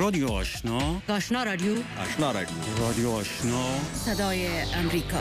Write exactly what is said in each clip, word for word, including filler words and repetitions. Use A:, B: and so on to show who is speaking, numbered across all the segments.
A: رادیو آشنا،
B: آشنا رادیو،
C: آشنا رادیو،
A: رادیو آشنا،
B: صدای امریکا.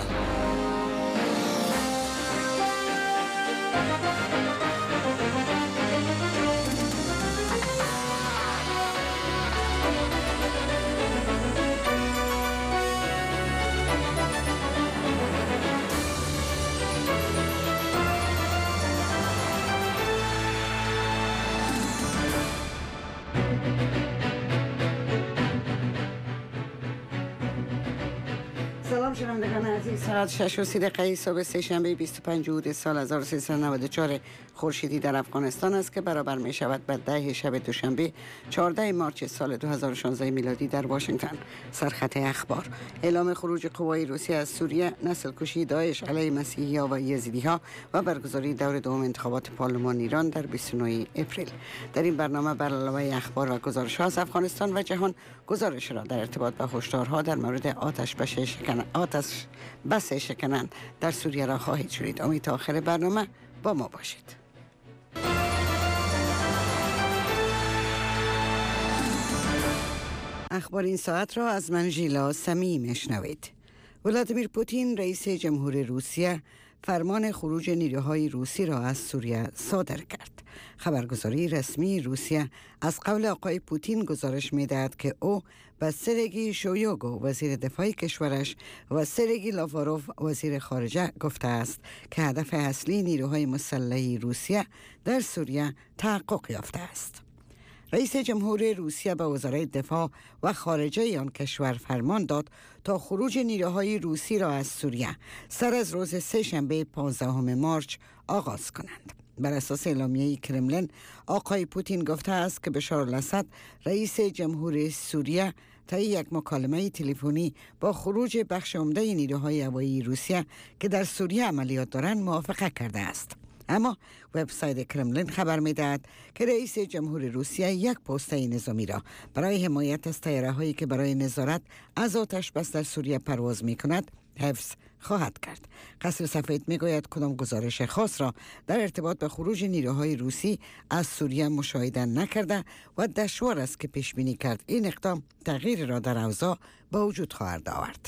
D: سلام شنوندگان عزیز، ساعت شش و سی دقیقه صبح سه‌شنبه بیست و پنج جود سال هزار و سیصد و نود و چهار خورشیدی در افغانستان است که برابر می شود به ده شب دوشنبه چهاردهم مارس سال دو هزار و شانزده میلادی در واشنگتن. سرخط اخبار: اعلام خروج قوای روسیه از سوریه، نسل کشی داعش علیه مسیحی‌ها و یزیدی‌ها و برگزاری دور دوم انتخابات پارلمان ایران در بیست و نه اپریل. در این برنامه بر علاوه اخبار و گزارش‌ها از افغانستان و جهان، گزارش را در ارتباط با هشدارها در مورد آتش بس شکن آتش بس شکنان در سوریه را خواهید شنید. امید تا آخر برنامه با ما باشید. اخبار این ساعت را از من ژیلا سمی میشنوید. ولادیمیر پوتین رئیس جمهور روسیه فرمان خروج نیروهای روسی را از سوریه صادر کرد. خبرگزاری رسمی روسیه از قول آقای پوتین گزارش می‌دهد که او به سرگی شویوگو وزیر دفاع کشورش و سرگی لاواروف وزیر خارجه گفته است که هدف اصلی نیروهای مسلح روسیه در سوریه تحقق یافته است. رئیس جمهور روسیه به وزرای دفاع و خارجه آن کشور فرمان داد تا خروج نیروهای روسی را از سوریه سر از روز سه‌شنبه پانزدهم مارس آغاز کنند. بر اساس اعلامیه کرملین، آقای پوتین گفته است که بشار الاسد رئیس جمهور سوریه طی یک مکالمه تلفنی با خروج بخش عمده نیروهای هوایی روسیه که در سوریه عملیات دارند موافقت کرده است. اما وبسایت کرملین خبر می‌دهد که رئیس جمهور روسیه یک پوسته نظامی را برای حمایت از طیاره‌هایی که برای نظارت از آتش بس در سوریه پرواز می‌کند حفظ خواهد کرد. قصر سفید میگوید کدام گزارش خاص را در ارتباط به خروج نیروهای روسی از سوریه مشاهده نکرده و دشوار است که پیش بینی کرد این اقدام تغییر را در اوضاع به وجود خواهد آورد.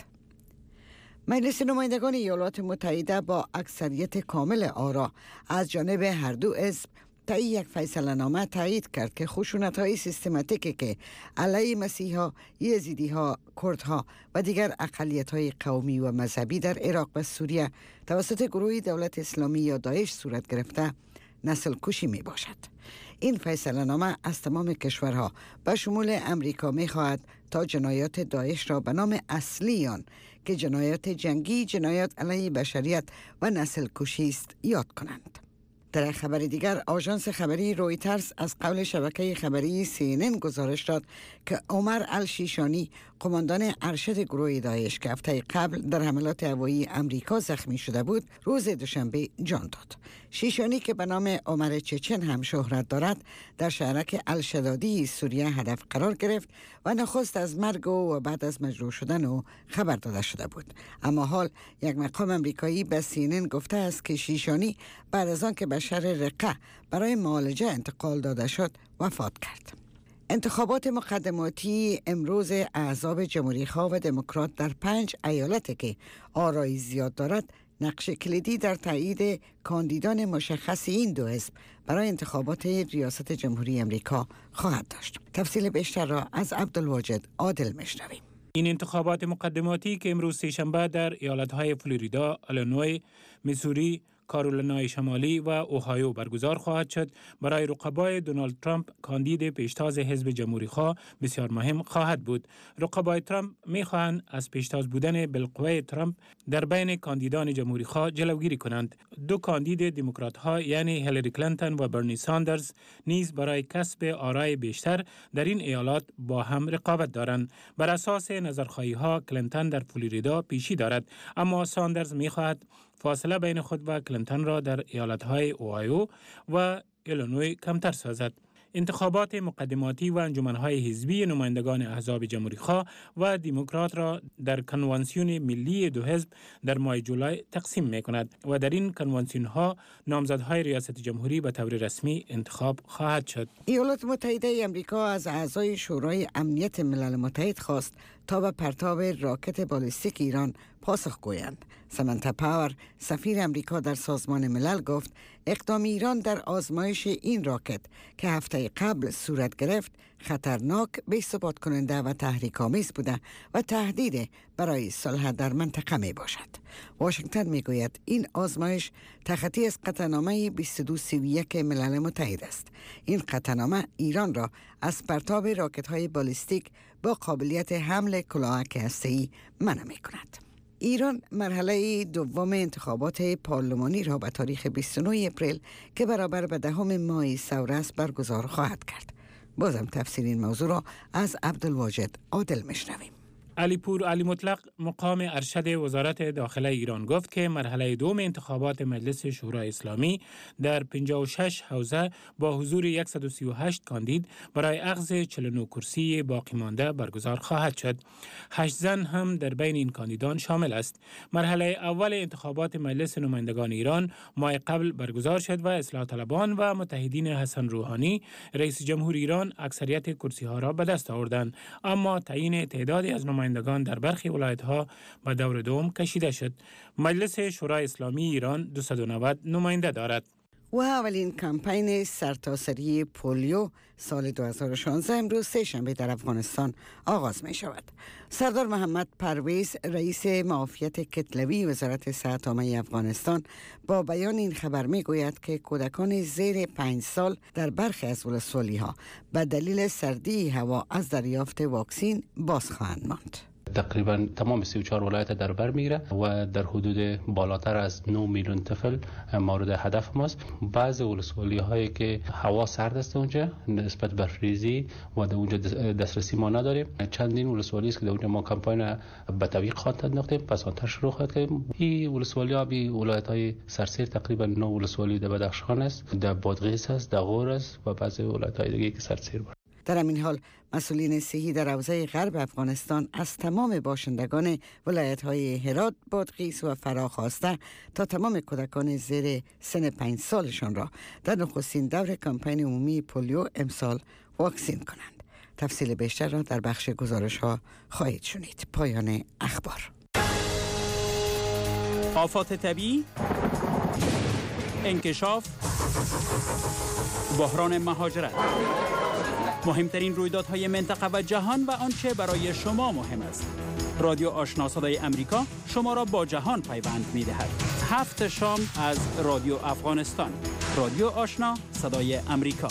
D: مجلس نمایندگان ایالات متحده با اکثریت کامل آرا از جانب هر دو حزب طی یک فیصله نامه تایید کرد که خشونت‌های سیستماتیکی که علیه مسیحا، یزیدی‌ها، کردها و دیگر اقلیت‌های قومی و مذهبی در عراق و سوریه توسط گروه دولت اسلامی یا داعش صورت گرفته نسل کشی می باشد. این فیصله نامه از تمام کشورها به شمول امریکا می خواهد تا جنایات داعش را به نام اصلی آن که جنایات جنگی، جنایات علیه بشریت و نسل کشی است یاد کنند. در خبر دیگر، آژانس خبری رویترز از قول شبکه خبری سی ان ان گزارش داد که عمر الشیشانی، قماندان ارشد گروه داعش که هفته قبل در حملات هوایی امریکا زخمی شده بود، روز دوشنبه جان داد. شیشانی که به نام عمر چچن هم شهرت دارد، در شهرک الشدادی سوریه هدف قرار گرفت و نخست از مرگ او و بعد از مجروح شدن او خبر داده شده بود. اما حال یک مقام امریکایی به سی ان ان گفته است که شیشانی بعد از آن که به شهر رقه برای معالجه انتقال داده شد وفات کرد. انتخابات مقدماتی امروز احزاب جمهوری‌خواه و دموکرات در پنج ایالتی که آرای زیاد دارد نقش کلیدی در تایید کاندیدان مشخص این دو حزب برای انتخابات ریاست جمهوری امریکا خواهد داشت. تفصیل بیشتر را از عبدالواجد عادل میشنویم.
E: این انتخابات مقدماتی که امروز سه‌شنبه در ایالت‌های فلوریدا، آلینوی، میسوری، کارولینای شمالی و اوهایو برگزار خواهد شد، برای رقبای دونالد ترامپ کاندید پیشتاز حزب جمهوری‌خواه بسیار مهم خواهد بود. رقبای ترامپ می‌خواهند از پیشتاز بودن بالقوه ترامپ در بین کاندیدان جمهوری‌خواه جلوگیری کنند. دو کاندید دموکرات‌ها یعنی هیلاری کلینتون و برنی ساندرز نیز برای کسب آرای بیشتر در این ایالات با هم رقابت دارند. بر اساس نظرخواهی‌ها کلینتون در فلوریدا پیشی دارد، اما ساندرز می‌خواهد فاصله بین خود و کلینتون را در ایالت‌های اوهایو و ایلینوی کمتر سازد. انتخابات مقدماتی و انجمنهای حزبی نمایندگان احزاب جمهوری‌خواه و دموکرات را در کنوانسیون ملی دو حزب در ماه جولای تقسیم می‌کند و در این کنوانسیون‌ها نامزدهای ریاست جمهوری به طور رسمی انتخاب خواهد شد.
D: ایالات متحده آمریکا از اعضای شورای امنیت ملل متحد خواست تا به پرتاب راکت بالستیک ایران پاسخ گویند. سمنتا پاور، سفیر آمریکا در سازمان ملل، گفت اقدام ایران در آزمایش این راکت که هفته قبل صورت گرفت خطرناک، بی‌ثبات کننده و تحریک‌آمیز بوده و تهدید برای صلح در منطقه می باشد. واشنگتن می گوید این آزمایش تخطی از قطعنامه بیست و دو سی و یک ملل متحد است. این قطعنامه ایران را از پرتاب راکت‌های بالستیک با قابلیت حمل کلاهک هسته‌ای منع می کند. ایران مرحله دوم انتخابات پارلمانی را به تاریخ بیست و نه اپریل که برابر به دهم ماه ثور است برگزار خواهد کرد. بازم تفسیر این موضوع را از عبدالواجد عادل میشنویم.
E: علیپور علی مطلق مقام ارشد وزارت داخله ایران گفت که مرحله دوم انتخابات مجلس شورای اسلامی در پنجاه و شش حوزه با حضور صد و سی و هشت کاندید برای اخذ چهل و نه کرسی باقی مانده برگزار خواهد شد. هشت زن هم در بین این کاندیدان شامل است. مرحله اول انتخابات مجلس نمایندگان ایران ماه قبل برگزار شد و اصلاح طلبان و متحدین حسن روحانی رئیس جمهور ایران اکثریت کرسی ها را به دست آوردند، اما تعیین تعدادی از نمایندگان در برخی ولایت‌ها به دور دوم کشیده شد. مجلس شورای اسلامی ایران دویست و نود نماینده دارد.
D: و اولین کمپین سرتاسری پولیو سال دو هزار و شانزده امروز سه شنبه در افغانستان آغاز می شود. سردار محمد پرویز، رئیس معافیت کتلوی وزارت صحت عامه افغانستان، با بیان این خبر می گوید که کودکان زیر پنج سال در برخی از ولسوالی ها به دلیل سردی هوا از دریافت واکسین باز خواهند ماند.
C: تقریبا تمام سی و چهار ولایت در بر میگیره و در حدود بالاتر از نه میلیون طفل مورد هدف ماست. بعض ولسوالی هایی که هوا سرد است اونجا نسبت به ریزی و در اونجا دسترسی ما نداریم. چندین ولسوالی است که در اونجا ما کمپاین به تعویق خواهد انداختیم، پس آنتر شروع خواهد کردیم. این ولسوالی ها بی ولایت های سرسیر تقریبا نه ولسوالی در بدخشان است، در بادغیس است، در غور است و بعضی ولایت های دیگه که سرسیر بود.
D: در همین حال مسئولین صحی در حوزه غرب افغانستان از تمام باشندگان ولایت‌های هرات، بادغیس و فرا خواسته تا تمام کودکان زیر سن پنج سالشان را در نخستین دور کمپین عمومی پولیو امسال واکسین کنند. تفصیل بیشتر را در بخش گزارش‌ها خواهید شنید. پایان اخبار.
A: آفات طبیعی، انکشاف، بحران مهاجرت، مهمترین رویدادهای منطقه و جهان و آنچه برای شما مهم است. رادیو آشنا صدای امریکا شما را با جهان پیوند می‌دهد. هفت شام از رادیو افغانستان. رادیو آشنا صدای امریکا.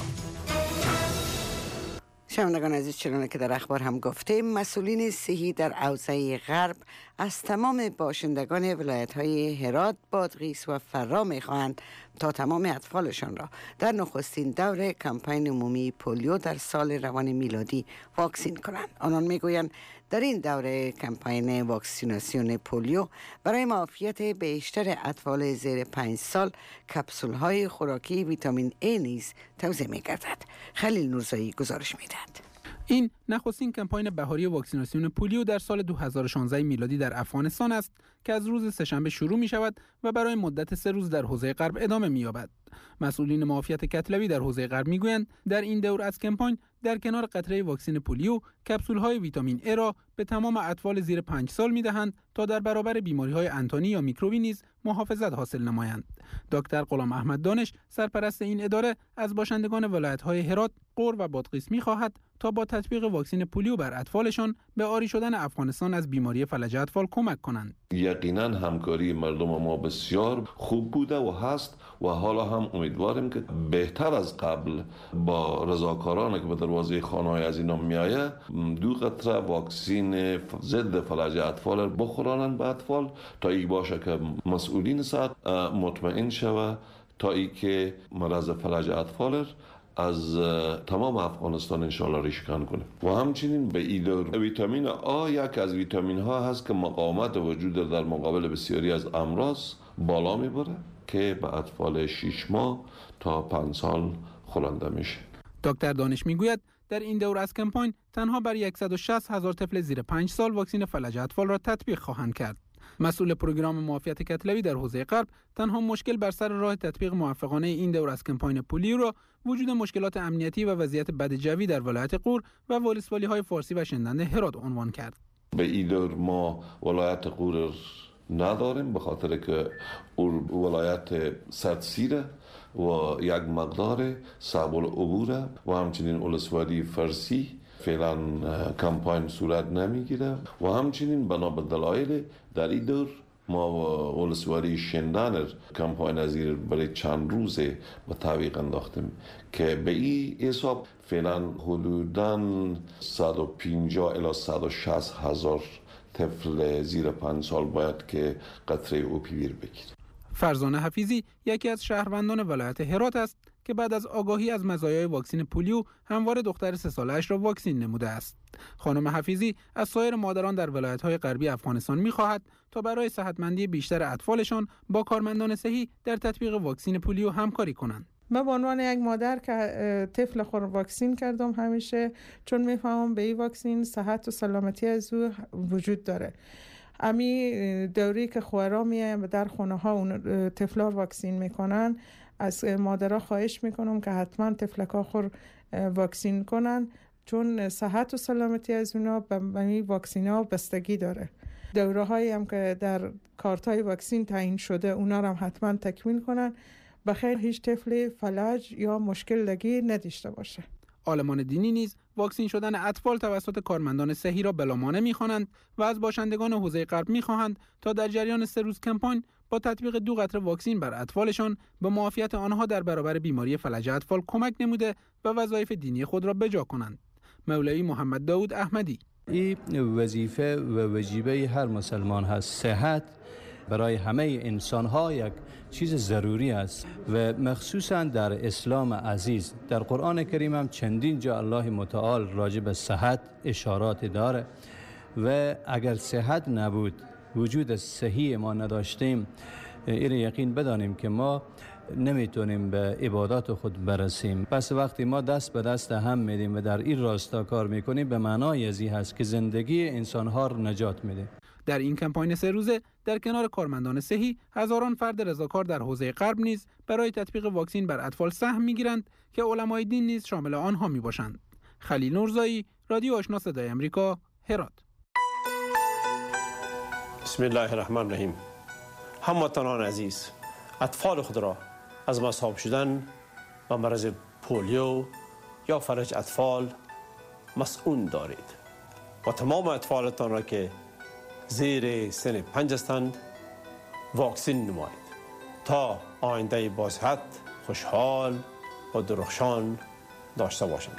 D: شنوندگان عزیز، چنانه که در اخبار هم گفتیم، مسئولین صحی در حوزه غرب از تمام باشندگان ولایت‌های هرات، بادغیس و فرا می‌خواهند تا تمام اطفالشان را در نخستین دور کمپین عمومی پولیو در سال روان میلادی واکسین کنند. آنان میگویند در این دوره کمپین واکسیناسیون پولیو برای معافیت بیشتر اطفال زیر پنج سال کپسول‌های خوراکی ویتامین A نیز توزیع می‌گردد. خلیل نورزایی گزارش می‌دهد.
F: این نخستین کمپاین بهاری واکسیناسیون پولیو در سال دو هزار و شانزده میلادی در افغانستان است که از روز سه‌شنبه شروع می شود و برای مدت سه روز در حوزه غرب ادامه می یابد. مسئولین معافیت کتلوی در حوزه غرب می گویند در این دور از کمپاین در کنار قطره واکسن پولیو کپسول‌های ویتامین A را به تمام اطفال زیر پنج سال می دهند تا در برابر بیماری‌های انتانی یا میکروبی نیز محافظت حاصل نمایند. دکتر غلام احمد دانش، سرپرست این اداره، از باشندگان ولایت‌های هرات، غور و بادغیس می‌خواهد تا با تطبیق واکسن پولیو بر اطفالشان به آری شدن افغانستان از بیماری فلج اطفال کمک کنند.
G: یقینا همکاری مردم ما بسیار خوب بوده و هست و حالا هم امیدواریم که بهتر از قبل با رضاکارانی که به دروازه خانه‌های از اینا میآید دو قطره واکسن ضد فلج اطفال بخورانند به اطفال تا ای باشه که مسئولین صحت مطمئن شود تا ای که مرض فلج اطفال از تمام افغانستان انشاءالله ریشکن کنه. و همچنین به ایدور ویتامین آ یک از ویتامین ها هست که مقاومت وجود در مقابل بسیاری از امراض بالا میبره که به اطفال شش ماه تا پنج سال خورنده میشه.
F: دکتر دانش میگوید در این دور از کمپاین تنها بر صد و شصت هزار طفل زیر پنج سال واکسن فلج اطفال را تطبیق خواهند کرد. مسئول پروگرام معافیت کتلوی در حوزه غرب تنها مشکل بر سر راه تطبیق موفقانه این دور از کمپاین پولیو را وجود مشکلات امنیتی و وضعیت بد جوی در ولایت غور و ولسوالی‌های فارسی و شندنده هرات عنوان کرد.
G: به این دور ما ولایت غور نداریم به خاطر که ولایت سردسیره و یک مقدار صعب العبوره و همچنین ولسوالی فارسی فعلا کمپاین صورت نمیگیره و همچنین بنا به دلایل در این دور ما ولسوالی شندن کمپاین ازیر برای چند روزه به تعویق انداختیم که به این حساب فعلا حدوداً صد و پنجاه الی صد و شصت هزار طفل زیر پنج سال باید که قطره اوپیویر بگیره.
F: فرزانه حفیظی یکی از شهروندان ولایت هرات است که بعد از آگاهی از مزایای واکسن پولیو همواره دختر سه ساله‌اش را واکسن نموده است. خانم حفیظی از سایر مادران در ولایت‌های غربی افغانستان می‌خواهد تا برای صحتمندی بیشتر اطفالشان با کارمندان صحی در تطبیق واکسن پولیو همکاری کنند.
H: من به عنوان یک مادر که طفل خود واکسن کردم همیشه، چون میفهمم به این واکسن صحت و سلامتی از او وجود داره. امی دوری که خوارا میایم در خونه ها اون طفلا واکسن میکنن، از مادرها خواهش میکنم که حتما طفلکا خور واکسن کنن، چون صحت و سلامتی از اونا به این واکسن ها بستگی داره. دوره هایی هم که در کارت های واکسن تعیین شده اونا رو هم حتما تکمیل کنن، بخیر هیچ طفل فلج یا مشکل لگی نداشته باشه.
F: عالمان دینی نیز واکسن شدن اطفال توسط کارمندان صحی را بلامانع می‌خوانند و از باشندگان حوزه غرب می‌خواهند تا در جریان سه روز کمپاین با تطبیق دو قطره واکسن بر اطفالشان به معافیت آنها در برابر بیماری فلج اطفال کمک نموده و وظایف دینی خود را بجا کنند. مولوی محمد داود احمدی:
I: این وظیفه و واجبه هر مسلمان هست. صحت برای همه انسان‌ها یک چیز ضروری است و مخصوصاً در اسلام عزیز. در قرآن کریم هم چندین جا الله متعال راجع به صحت اشارات داره و اگر صحت نبود، وجود صحی ما نداشتیم، این یقین بدانیم که ما نمیتونیم به عبادات خود برسیم. پس وقتی ما دست به دست هم میدیم و در این راستا کار میکنیم، به معنای ازی هست که زندگی انسان‌ها را نجات میده.
F: در این کمپاین سه روزه در کنار کارمندان صحی، هزاران فرد رضاکار در حوزه غرب نیز برای تطبیق واکسن بر اطفال سهم میگیرند که علمای دین نیز شامل آنها میباشند. خلیل نورزایی، رادیو آشنا صدای آمریکا، هرات.
J: بسم الله الرحمن الرحیم. هموطنان عزیز، اطفال خود را از مصاب شدن و مرض پولیو یا فلج اطفال مسئول دارید و تمام اطفالتان را که زیر سن پنج هستند واکسن نمایید تا آینده بازصحت، خوشحال و درخشان داشته باشند.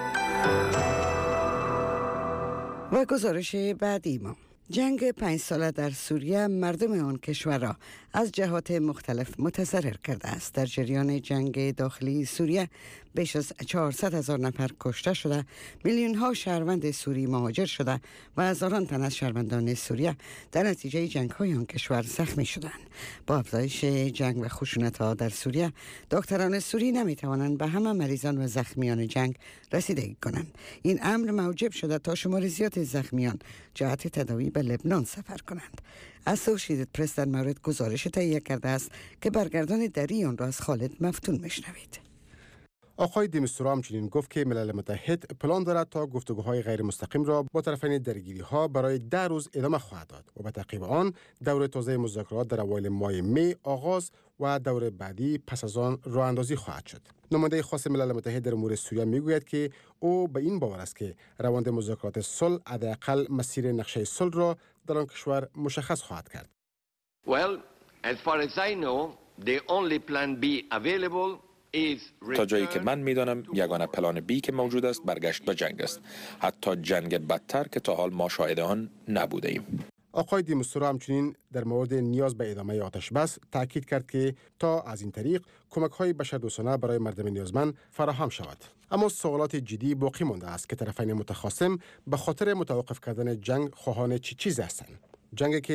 D: و گزارش بعدی ما: جنگ پنج ساله در سوریه مردم آن کشور را از جهات مختلف متضرر کرده است. در جریان جنگ داخلی سوریه بیش از چهارصد هزار نفر کشته شده، میلیون ها شهروند سوری مهاجر شده و هزاران تن از شهروندان سوریه در نتیجه جنگ های آن کشور زخمی شدند. با افزایش جنگ و خشونت ها در سوریه، دکتران سوری نمی توانند به همه مریضان و زخمیان جنگ رسیدگی کنند. این امر موجب شده تا شمار زیاد زخمیان جهت تداوی به لبنان سفر کنند. اسوشیتد پرس در مورد گزارش تهیه کرده است که برگردان دری آن را از خالد مفتون میشنوید.
K: آقای دیمیستورا همچنین گفت که ملل متحد پلان دارد تا گفتگوهای غیر مستقیم را با طرفین درگیری ها برای ده روز ادامه خواهد داد و به تعقیب آن دور تازه مذاکرات در اوایل ماه می آغاز و دور بعدی پس از آن راه اندازی خواهد شد. نماینده خاص ملل متحد در امور سوریه میگوید که او به این باور است که روند مذاکرات صلح حداقل مسیر نقشه صلح را در آن کشور مشخص خواهد کرد.
L: Well, as far as I know, the only plan B available
M: تا جایی که من میدانم یگانه پلان بی که موجود است برگشت به جنگ است، حتی جنگ بدتر که تا حال ما شاهد آن نبوده ایم.
K: آقای دیموستورا همچنین در مورد نیاز به ادامه آتش بس تاکید کرد که تا از این طریق کمک‌های بشردوستانه برای مردم نیازمند فراهم شود. اما سوالات جدی باقی مانده است که طرفین متخاصم به خاطر متوقف کردن جنگ خواهان چه چیز هستند. جنگی که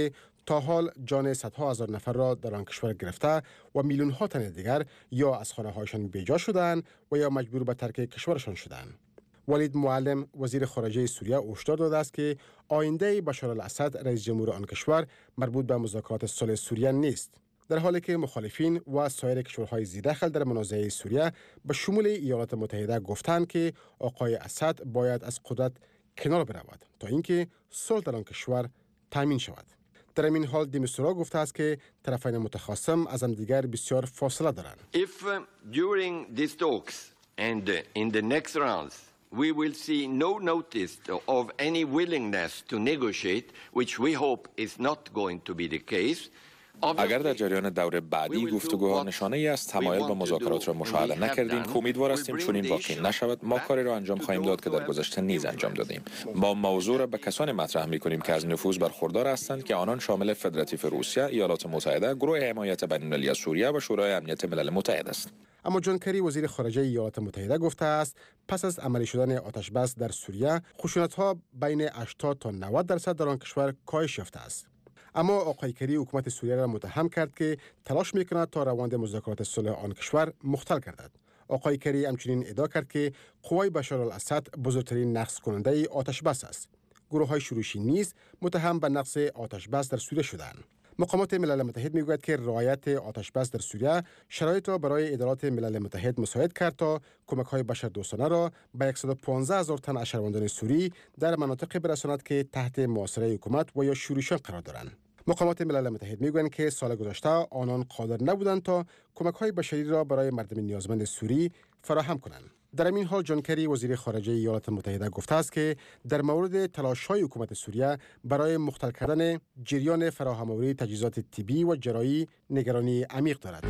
K: تا حال جان صدها هزار نفر را در آن کشور گرفته و میلیون ها تن دیگر یا از خانه هایشان بیجا شدند و یا مجبور به ترک کشورشان شدند. ولید معلم وزیر خارجه سوریه هشدار داده است که آینده بشار الاسد رئیس جمهور آن کشور مربوط به مذاکرات صلح سوریه نیست، در حالی که مخالفین و سایر کشورهای ذی‌دخل در منازعه سوریه به شمول ایالات متحده گفتند که آقای اسد باید از قدرت کنار برود تا اینکه صلح در آن کشور تامین شود. در این حال دی میستورا گفته است که طرفین متخاصم از همدیگر بسیار فاصله دارند.
L: If uh, during these talks and uh, in the next rounds we will see no notice of any willingness to negotiate, which we hope is not going to be the case.
M: اگر در جریان دور بعدی گفتگوها نشانه ای از تمایل به مذاکرات را مشاهده نکردیم که امیدوار هستیم چون این واقع نشود، ما کاری را انجام خواهیم داد که در گذشته نیز انجام دادیم. ما موضوع را به کسانی مطرح می‌کنیم که از نفوذ برخوردار هستند که آنان شامل فدراتیو روسیه، ایالات متحده، گروه حمایت بین‌المللی سوریه و شورای امنیت ملل متحد است.
K: اما جان کری وزیر خارجه ایالات متحده گفته است پس از عملی شدن آتش بس در سوریه خشونت‌ها بین هشتاد تا نود درصد در آن کشور کاهش یافته است. اما آقای کری حکومت سوریه را متهم کرد که تلاش می‌کند تا روند مذاکرات صلح آن کشور مختل گردد. آقای کری همچنین ادعا کرد که قوای بشار الاسد بزرگترین نقض کننده آتش بس است. گروه‌های شورشی نیز متهم به نقض آتش بس در سوریه شدند. مقامات ملل متحد میگوید که رعایت آتش بس در سوریه شرایط را برای ادارات ملل متحد مساعد کرد تا کمک‌های بشردوستانه را به صد و پانزده هزار تن از شهروندان سوری در مناطق برساند که تحت محاصره حکومت و یا شورشیان قرار دارند. مقامات ملل متحد میگویند که سال گذشته آنان قادر نبودند تا کمک‌های بشری را برای مردم نیازمند سوری فراهم کنند. در این حال جان کری وزیر خارجه ایالات متحده گفته است که در مورد تلاش‌های حکومت سوریه برای مختل کردن جریان فراهم‌آوری تجهیزات طبی و جراحی نگرانی عمیق دارد.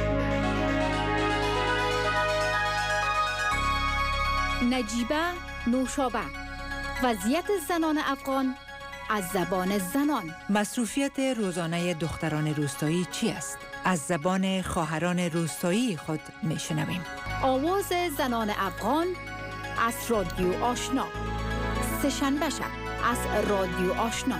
N: نجیبه نوشابه، وضعیت زنان افغان از زبان زنان.
B: مصروفیت روزانه دختران روستایی چی است؟ از زبان خواهران روستایی خود میشنویم.
N: آواز زنان افغان از رادیو آشنا، سه‌شنبه شب از رادیو آشنا.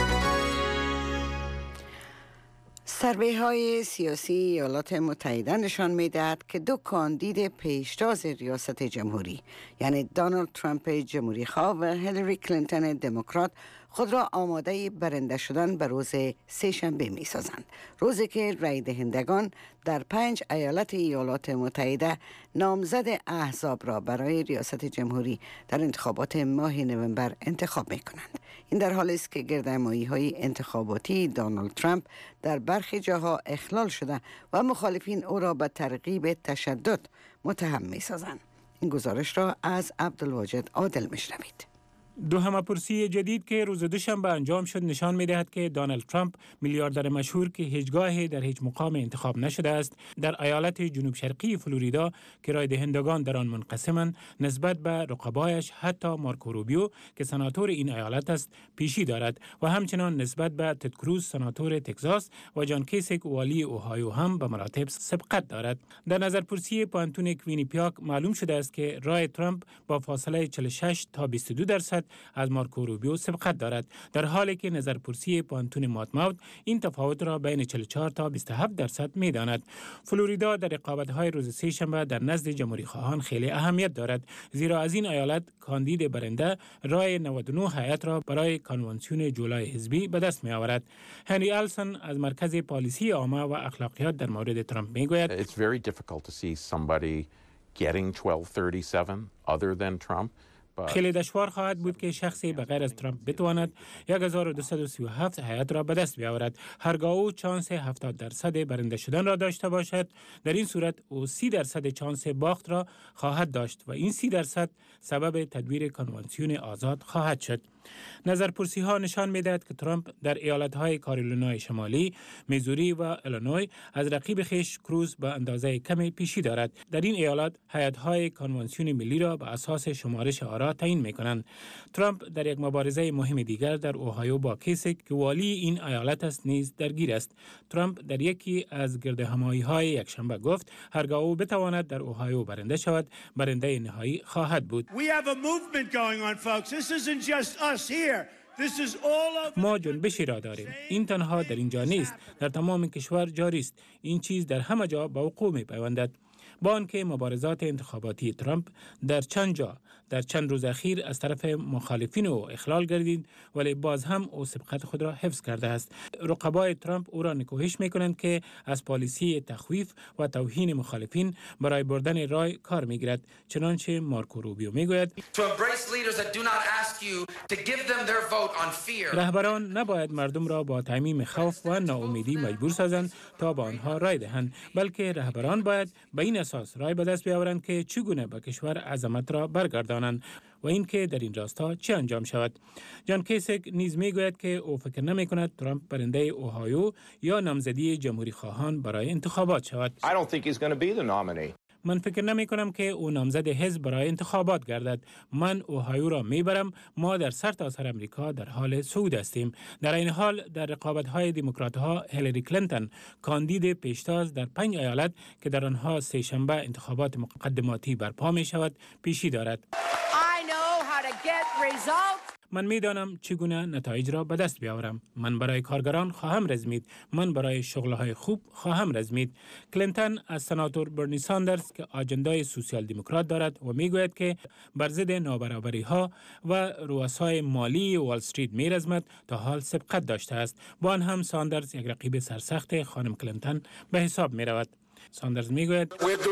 D: سروی های سیاسی ایالات متحده نشان می‌دهد که دو کاندید پیشتاز ریاست جمهوری یعنی دونالد ترامپ جمهوری خواه و هیلاری کلینتون دموکرات خود را آماده برنده شدن به روز سه‌شنبه می سازند، روزی که رای دهندگان در پنج ایالت ایالات متحده نامزد احزاب را برای ریاست جمهوری در انتخابات ماه نوامبر انتخاب می کنند. این در حالی است که گردهمایی های انتخاباتی دونالد ترامپ در برخی جاها اخلال شده و مخالفین او را به ترغیب تشدد متهم می سازند. این گزارش را از عبدالواجد عادل میشنوید.
E: دو همه‌پرسی جدید که روز دوشنبه انجام شد نشان می‌دهد که دونالد ترامپ میلیاردر مشهور که هیچگاه در هیچ مقام انتخاب نشده است در ایالت جنوب شرقی فلوریدا که رای دهندگان در آن منقسمند نسبت به رقبایش حتی مارکو روبیو که سناتور این ایالت است پیشی دارد و همچنان نسبت به تد کروز سناتور تگزاس و جان کیسیک والی اوهایو هم به مراتب سبقت دارد. در نظرپرسی پانتون کوینیپیاک معلوم شده است که رای ترامپ با فاصله چهل و شش تا بیست و دو درصد از مارکو روبیو سبقت دارد، در حالی که نظرپرسی پانتون ماتماوت این تفاوت را بین چهل و چهار تا بیست و هفت درصد می داند. فلوریدا در رقابت‌های روز سه شنبه در نزد جمهوری خواهان خیلی اهمیت دارد، زیرا از این ایالت کاندید برنده رای نود و نه هیئت را برای کنوانسیون جولای حزبی به دست می آورد. هنری آلسون از مرکز پالیسی عامه و اخلاقیات در مورد ترامپ می گوید
O: It's very difficult to see somebody getting twelve thirty-seven other than Trump.
E: خیلی دشوار خواهد بود که شخصی بغیر از ترامپ بتواند هزار و دویست و سی و هفت هیئت را به دست بیاورد. هرگاه او چانس هفتاد درصد برنده شدن را داشته باشد، در این صورت او سی درصد چانس باخت را خواهد داشت و این سی درصد سبب تدویر کنوانسیون آزاد خواهد شد. نظرپرسی ها نشان می‌دهد که ترامپ در ایالت‌های کارولینای شمالی، میزوری و ایلینوی از رقیب خویش کروز به اندازه کمی پیشی دارد. در این ایالات هیئت‌های کنوانسیون ملی را به اساس شمارش آرا تعیین می‌کنند. ترامپ در یک مبارزه مهم دیگر در اوهایو با کیسیک که والی این ایالت است نیز درگیر است. ترامپ در یکی از گردهمایی‌های یکشنبه گفت هرگاه او بتواند در اوهایو برنده شود، برنده نهایی خواهد بود.
P: We have a movement going on, folks. This isn't just us here
E: ما جنبشی را داریم. این تنها در اینجا نیست، در تمام کشور جاری است. این چیز در همه جا به وقوع می پیوندد. با آنکه مبارزات انتخاباتی ترامپ در چند جا در چند روز اخیر از طرف مخالفین او اخلال گردید، ولی باز هم او سبقت خود را حفظ کرده است. رقبای ترامپ او را نکوهش می کنند که از پالیسی تخویف و توهین مخالفین برای بردن رای کار می گیرد. چنانچه مارکو روبیو می گوید رهبران نباید مردم را با تعمیم خوف و ناامیدی مجبور سازند تا با آنها رای دهند، بلکه رهبران باید به این اساس رای به دست بیاورند که چگونه به کشور عظمت را برگردانند و اینکه در این راستا چه انجام شود. جان کیسک نیز میگوید که او فکر نمی کند ترامپ برنده اوهایو یا نامزدی جمهوری خواهان برای انتخابات شود. من فکر نمی کنم که او نامزد حزب برای انتخابات گردد. من اوهایو را میبرم. ما در سرتاسر امریکا در حال صعود هستیم. در این حال در رقابت‌های دموکرات‌ها هیلاری کلینتون کاندید پیشتاز در پنج ایالت که در آنها سه شنبه انتخابات مقدماتی برپا می شود پیشی دارد. من میدانم چگونه نتایج را به دست بیاورم. من برای کارگران خواهم رزمید. من برای شغل‌های خوب خواهم رزمید. کلینتون از سناتور برنی ساندرز که آجندای سوسیال دموکرات دارد و میگوید که بر ضد نابرابری‌ها و رؤسای مالی وال استریت میرزمد تا حال سبقت داشته است. با آن هم ساندرز یک رقیب سرسخت خانم کلینتون به حساب می‌رود. ساندرز میگوید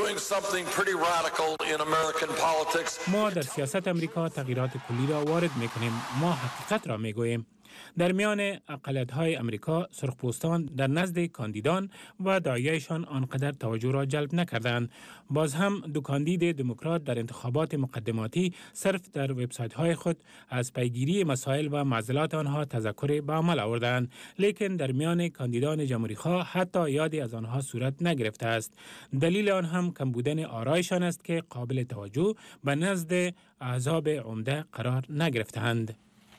E: ما در سیاست امریکا تغییرات کلی را وارد میکنیم. ما حقیقت را میگوییم. در میان اقلیت‌های امریکا سرخپوستان در نزد کاندیدان و داعیه‌شان آنقدر توجه را جلب نکردند. باز هم دو کاندید دموکرات در انتخابات مقدماتی صرف در وبسایت‌های خود از پیگیری مسائل و معضلات آنها تذکر به عمل آوردند، لیکن در میان کاندیدان جمهوری‌خواه حتی یادی از آنها صورت نگرفته است. دلیل آن هم کم بودن آرایشان است که قابل توجه به نزد احزاب عمده قرار نگرفتند.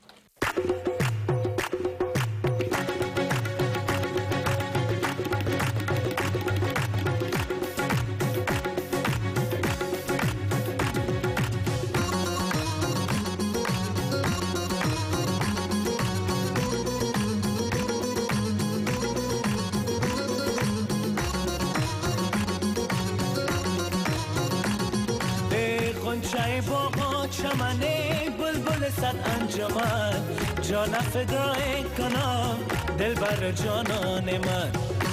P: جان فدای کنم دل بر جانان من.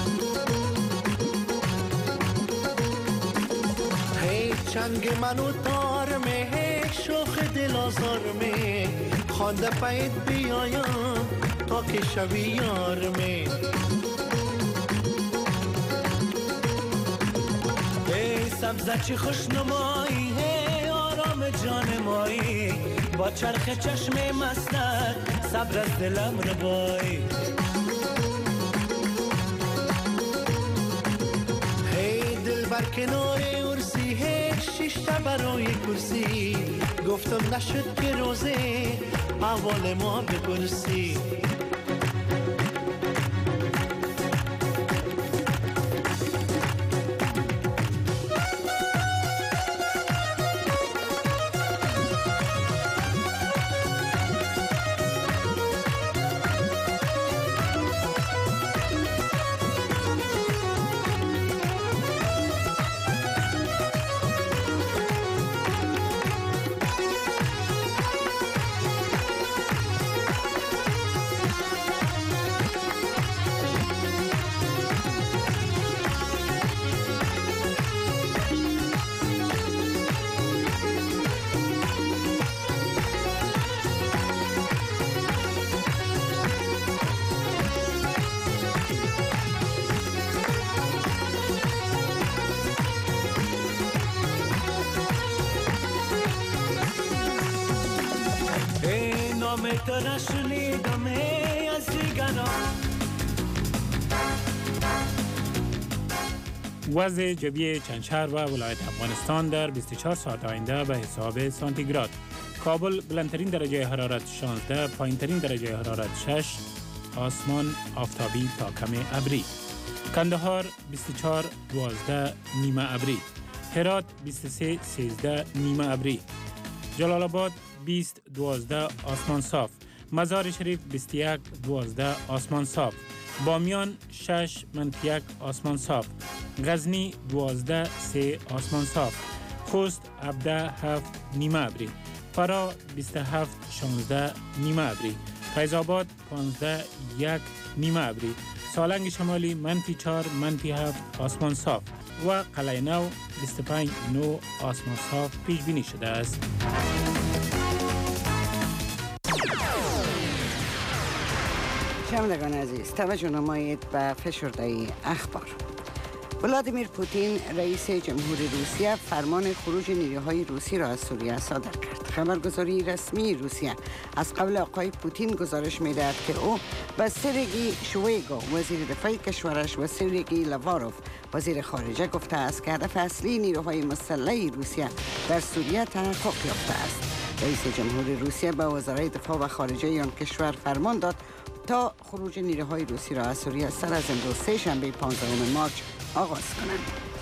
P: هی چنگ منو تار می شوخ دل آزار می خانده پید بیایم تا که شوی یار می. هی سبزه چی خوش نمایی هی آرام جان مایی با چرخ چشم مستت صبر از دلم ربایی. هی دل بر کنار ارسی هی شیشته برای کرسی گفتم نشد که روزه اول ما بپرسی.
E: وضع جوی چند شهر و ولایت افغانستان در بیست و چهار ساعت آینده به حساب سانتیگراد. کابل بلندترین درجه حرارت شانزده، پایینترین درجه حرارت شش، آسمان آفتابی تا کم ابری. کندهار بیست و چهار دوازده نیمه ابری. هرات بیست و سه سیزده نیمه ابری. جلال آباد بیست دوازده آسمان صاف. مزار شریف بیست و یک دوازده آسمان صاف، بامیان شش منفی یک آسمان صاف، غزنی دوازده سه آسمان صاف، خوست هفده هفت نیمه ابری، فرا بیست و هفت شانزده نیمه ابری، فیض آباد پانزده یک نیمه ابری، سالنگ شمالی منفی چهار منفی هفت آسمان صاف و قلعه نو بیست و پنج نه آسمان صاف پیش بینی شده است.
D: شنوندگان عزیز، توجه نمایید به فشرده اخبار. ولادیمیر پوتین رئیس جمهوری روسیه فرمان خروج نیروهای روسی را از سوریه صادر کرد. خبرگزاری رسمی روسیه از قبل آقای پوتین گزارش می‌دهد که او به سرگی شویگو وزیر دفاع کشورش و سرگی لاواروف وزیر خارجه گفته است که هدف اصلی نیروهای مسلح روسیه در سوریه تحقق یافته است. رئیس جمهوری روسیه به وزرای دفاع و خارجه آن کشور فرمان داد تا خروج نیروهای روسی را از سوریه سر از امروز سه شنبه پانزدهم مارچ آغاز کنند.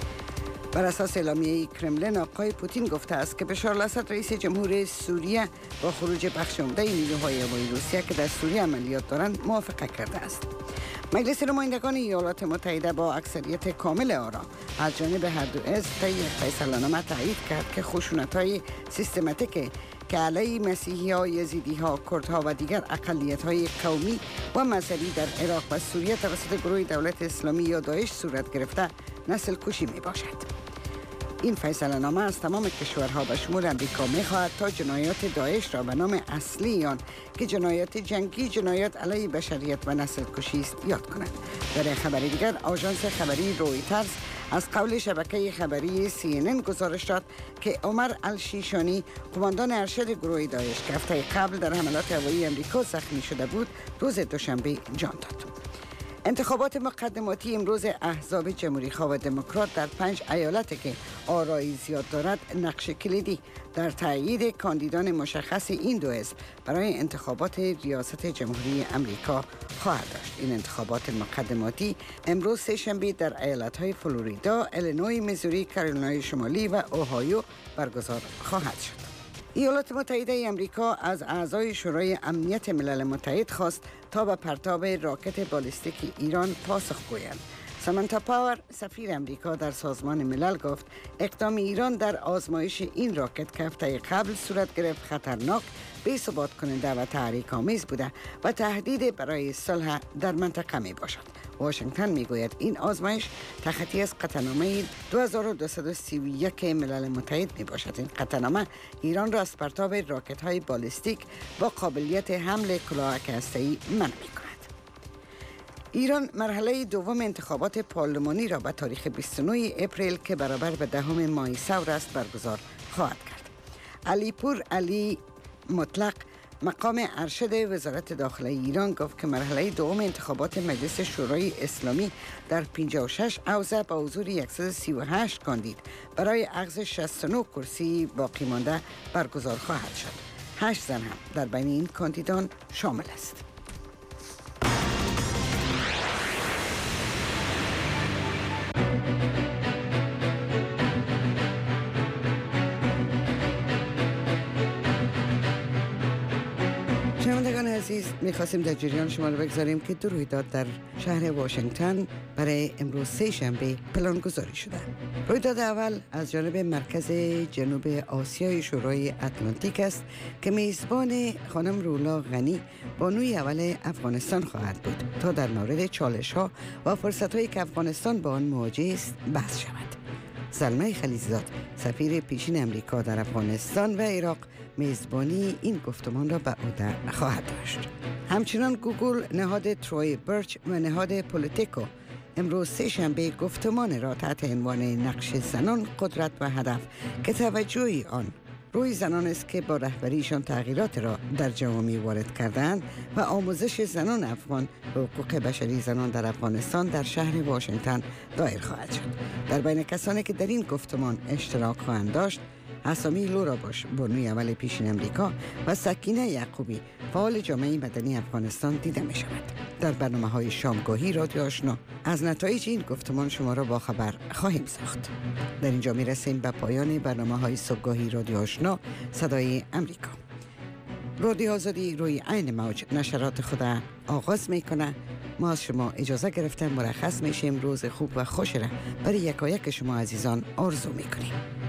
D: بر اساس اعلامیه کرملین، آقای پوتین گفته است که بشار الاسد رئیس جمهور سوریه با خروج بخش عمده نیروهای هوایی روسیه که در سوریه عملیات دارند موافقه کرده است. مجلس نمایندگان ایالات متحده با اکثریت کامل آرا از جانب هر دو حزب طی یک فیصله‌نامه تایید کرد که خشونت‌های سیستماتیک که علیه مسیحی‌ها، یزیدی‌ها، کردها و دیگر اقلیت‌های قومی و مذهبی در عراق و سوریه توسط گروه دولت اسلامی یا داعش صورت گرفته نسل کشی می باشد. این فیصله نامه از تمام کشورها به شمول امریکا می خواهد تا جنایات داعش را به نام اصلی آن که جنایات جنگی، جنایات علیه بشریت و نسل کشی است یاد کنند. در خبر دیگر، آژانس خبری رویترز از قول شبکه خبری سی ان ان گزارش داد که عمر الشیشانی، قماندان ارشد گروه داعش که هفته قبل در حملات هوایی امریکا زخمی شده بود، روز دوشنبه جان داد. انتخابات مقدماتی امروز احزاب جمهوری‌خواه و دموکرات در پنج ایالتی که آرایی زیاد دارد نقش کلیدی در تایید کاندیدان مشخص این دو حزب برای انتخابات ریاست جمهوری امریکا خواهد داشت. این انتخابات مقدماتی امروز سه شنبه در ایالت‌های فلوریدا، ایلینوی، میزوری، کارولینای شمالی و اوهایو برگزار خواهد شد. ایالات متحده امریکا از اعضای شورای امنیت ملل متحد خواست تا به پرتاب راکت بالستیک ایران پاسخ گویند. سامانتا پاور، سفیر امریکا در سازمان ملل، گفت اقدام ایران در آزمایش این راکت که هفته قبل صورت گرفت خطرناک، بی‌ثبات کننده و تحریک آمیز بوده و تهدید برای صلح در منطقه می باشد. واشنگتن می گوید این آزمایش تخطی از قطعنامه دو هزار و دویست و سی و یک ملل متحد می باشد. این قطعنامه ایران را از پرتاب راکت های بالستیک با قابلیت حمل کلاهک هسته‌ای منع می کند. ایران مرحله دوم انتخابات پارلمانی را به تاریخ بیست و نه اپریل که برابر به دهم ماه ثور است برگزار خواهد کرد. علیپور علی مطلق، مقام ارشد وزارت داخله ایران، گفت که مرحله دوم انتخابات مجلس شورای اسلامی در پنجاه و شش حوزه با حضور صد و سی و هشت کاندید برای اخذ شصت و نه کرسی باقی مانده برگزار خواهد شد. هشت زن هم در بین این کاندیدان شامل است. شنوندگان عزیز، می‌خواستیم در جریان شما رو بگذاریم که دو رویداد در شهر واشنگتن برای امروز سه شنبه پلان گذاری شده. رویداد اول از جانب مرکز جنوب آسیای شورای اتلانتیک است که میزبان خانم رولا غنی، بانوی اول افغانستان خواهد بود تا در مورد چالش‌ها و فرصت‌هایی که افغانستان با آن مواجه است بحث شود. زلمه خلیززاد، سفیر پیشین امریکا در افغانستان و عراق، میزبانی این گفتمان را به عهده خواهد داشت. همچنان گوگل، نهاد تروی برچ و نهاد پولیتیکو امروز سه شنبه گفتمان را تحت عنوان نقش زنان، قدرت و هدف که توجه آن روی زنان است که با رهبریشان تغییرات را در جوامع وارد کردند و آموزش زنان افغان به حقوق بشری زنان در افغانستان در شهر واشنگتن دایر خواهد شد. در بین کسانی که در این گفتمان اشتراک خواهند داشت، اسامی لورا باش، بانوی اول پیشین امریکا، و سکینه یعقوبی، فعال جامعه مدنی افغانستان دیده می شود. در برنامه های شامگاهی رادیو آشنا از نتایج این گفتمان شما را با خبر خواهیم ساخت. در اینجا می رسیم به پایان برنامه های صبحگاهی رادیو آشنا صدای امریکا. رادیو آزادی روی عین موج نشرات خود آغاز میکنه. ما از شما اجازه گرفته مرخص میشیم. روز خوب و خوش را برای یکایک شما عزیزان آرزو میکنیم.